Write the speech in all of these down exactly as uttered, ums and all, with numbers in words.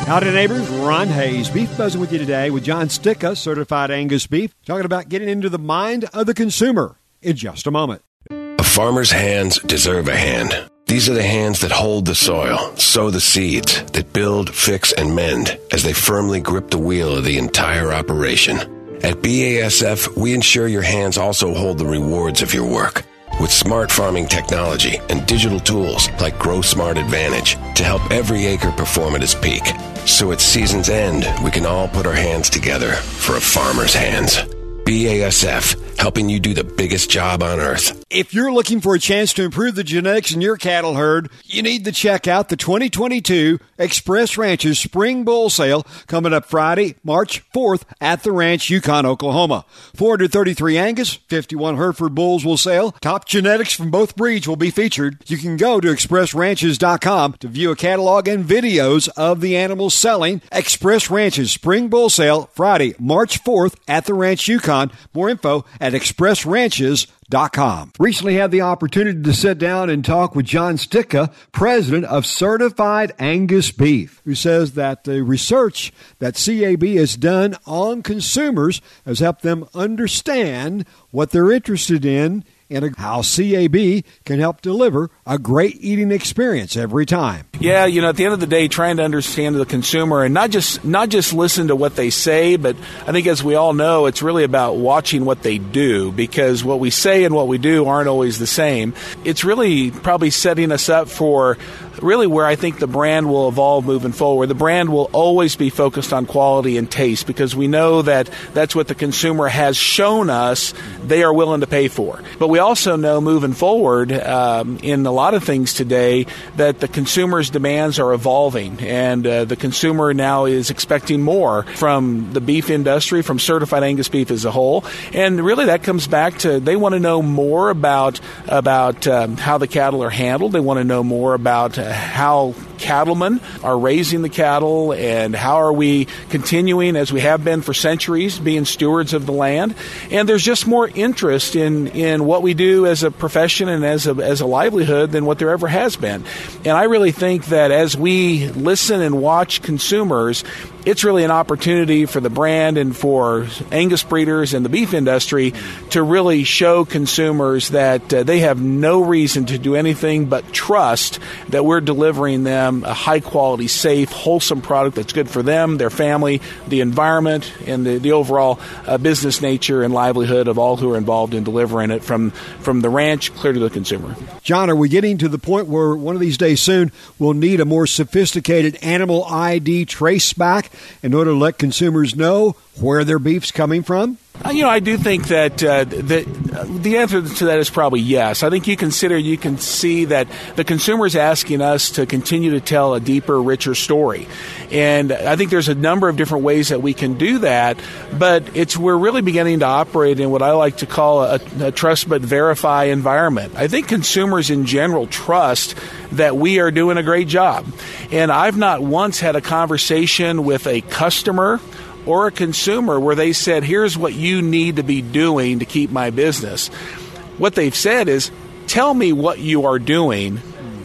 Howdy, neighbors. Ron Hayes, Beef Buzzing with you today with John Sticka, certified Angus beef, talking about getting into the mind of the consumer in just a moment. A farmer's hands deserve a hand. These are the hands that hold the soil, sow the seeds, that build, fix, and mend as they firmly grip the wheel of the entire operation. At B A S F, we ensure your hands also hold the rewards of your work. With smart farming technology and digital tools like Grow Smart Advantage to help every acre perform at its peak. So at season's end, we can all put our hands together for a farmer's hands. B A S F, helping you do the biggest job on earth. If you're looking for a chance to improve the genetics in your cattle herd, you need to check out the twenty twenty-two Express Ranches Spring Bull Sale coming up Friday, March fourth at the ranch, Yukon, Oklahoma. four hundred thirty-three Angus, fifty-one Hereford bulls will sell. Top genetics from both breeds will be featured. You can go to express ranches dot com to view a catalog and videos of the animals selling. Express Ranches Spring Bull Sale Friday, March fourth at the ranch, Yukon. More info at express ranches dot com. Recently had the opportunity to sit down and talk with John Sticka, president of Certified Angus Beef, who says that the research that C A B has done on consumers has helped them understand what they're interested in and how C A B can help deliver a great eating experience every time. Yeah, you know, at the end of the day, trying to understand the consumer and not just not just listen to what they say, but I think as we all know, it's really about watching what they do, because what we say and what we do aren't always the same. It's really probably setting us up for really where I think the brand will evolve moving forward. The brand will always be focused on quality and taste, because we know that that's what the consumer has shown us they are willing to pay for. But we also know moving forward um, in a lot of things today that the consumer's demands are evolving, and uh, the consumer now is expecting more from the beef industry, from certified Angus beef as a whole. And really that comes back to they want to know more about, about um, how the cattle are handled. They want to know more about uh, how cattlemen are raising the cattle, and how are we continuing, as we have been for centuries, being stewards of the land. And there's just more interest in, in what we do as a profession and as a, as a livelihood than what there ever has been. And I really think that as we listen and watch consumers, it's really an opportunity for the brand and for Angus breeders and the beef industry to really show consumers that uh, they have no reason to do anything but trust that we're delivering them a high-quality, safe, wholesome product that's good for them, their family, the environment, and the, the overall uh, business nature and livelihood of all who are involved in delivering it from, from the ranch clear to the consumer. John, are we getting to the point where one of these days soon we'll need a more sophisticated animal I D trace back in order to let consumers know where their beef's coming from? Uh, you know, I do think that uh, the, uh, the answer to that is probably yes. I think you consider, you can see that the consumer is asking us to continue to tell a deeper, richer story. And I think there's a number of different ways that we can do that, but it's we're really beginning to operate in what I like to call a, a trust but verify environment. I think consumers in general trust that we are doing a great job. And I've not once had a conversation with a customer or a consumer where they said, here's what you need to be doing to keep my business. What they've said is, tell me what you are doing.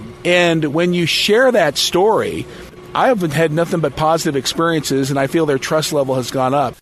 And when you share that story, I have had nothing but positive experiences, and I feel their trust level has gone up.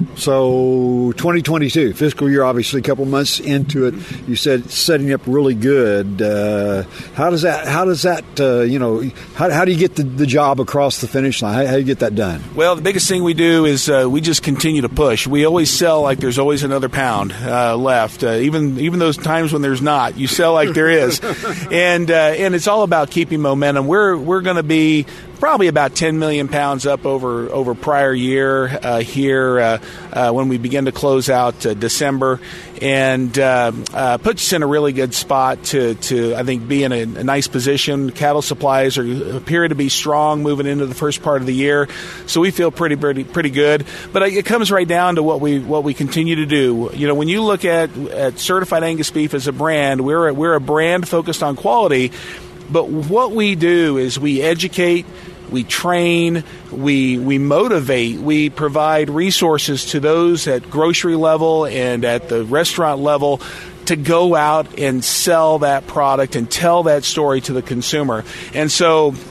So twenty twenty-two, fiscal year, obviously a couple months into it, you said setting up really good. Uh, how does that, how does that, uh, you know, how, how do you get the, the job across the finish line? How, how do you get that done? Well, the biggest thing we do is uh, we just continue to push. We always sell like there's always another pound uh, left. Uh, even even those times when there's not, you sell like there is. and uh, and it's all about keeping momentum. We're, we're going to be probably about ten million pounds up over over prior year uh, here uh, uh, when we begin to close out uh, December, and uh, uh, puts us in a really good spot to, to I think, be in a, a nice position. Cattle supplies are appear to be strong moving into the first part of the year, so we feel pretty pretty pretty good. But it comes right down to what we what we continue to do. You know, when you look at at Certified Angus Beef as a brand, we're a, we're a brand focused on quality. But what we do is we educate, we train, we we motivate, we provide resources to those at grocery level and at the restaurant level to go out and sell that product and tell that story to the consumer. And so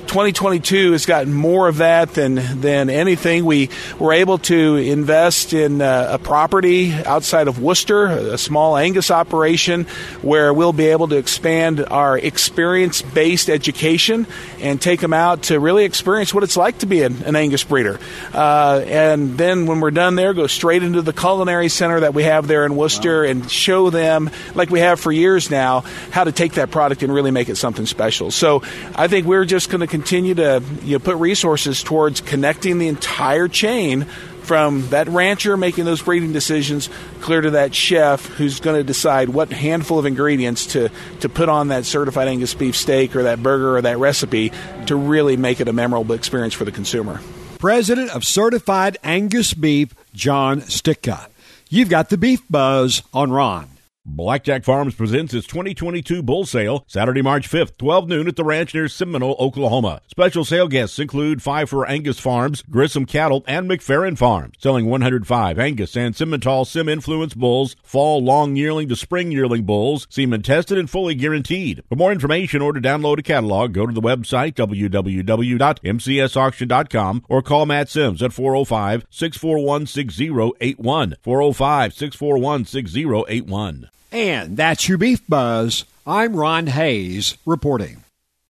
twenty twenty-two has gotten more of that than than anything. We were able to invest in uh, a property outside of Worcester, a small Angus operation, where we'll be able to expand our experience-based education and take them out to really experience what it's like to be an, an Angus breeder. Uh, and then when we're done there, go straight into the culinary center that we have there in Worcester wow. and show them, like we have for years now, how to take that product and really make it something special. So I think we're just going to continue to you know, put resources towards connecting the entire chain from that rancher making those breeding decisions clear to that chef who's going to decide what handful of ingredients to, to put on that certified Angus beef steak or that burger or that recipe to really make it a memorable experience for the consumer. President of Certified Angus Beef, John Sticka. You've got the Beef Buzz on Ron. Blackjack Farms presents its twenty twenty-two bull sale, Saturday, March fifth, twelve noon at the ranch near Seminole, Oklahoma. Special sale guests include Pfeiffer Angus Farms, Grissom Cattle, and McFerrin Farms, selling one hundred five Angus and Simmental Sim-influenced bulls, fall long yearling to spring yearling bulls, semen tested and fully guaranteed. For more information or to download a catalog, go to the website w w w dot m c s auction dot com or call Matt Sims at four oh five, six four one, six oh eight one, four oh five, six four one, six oh eight one. And that's your Beef Buzz. I'm Ron Hayes reporting.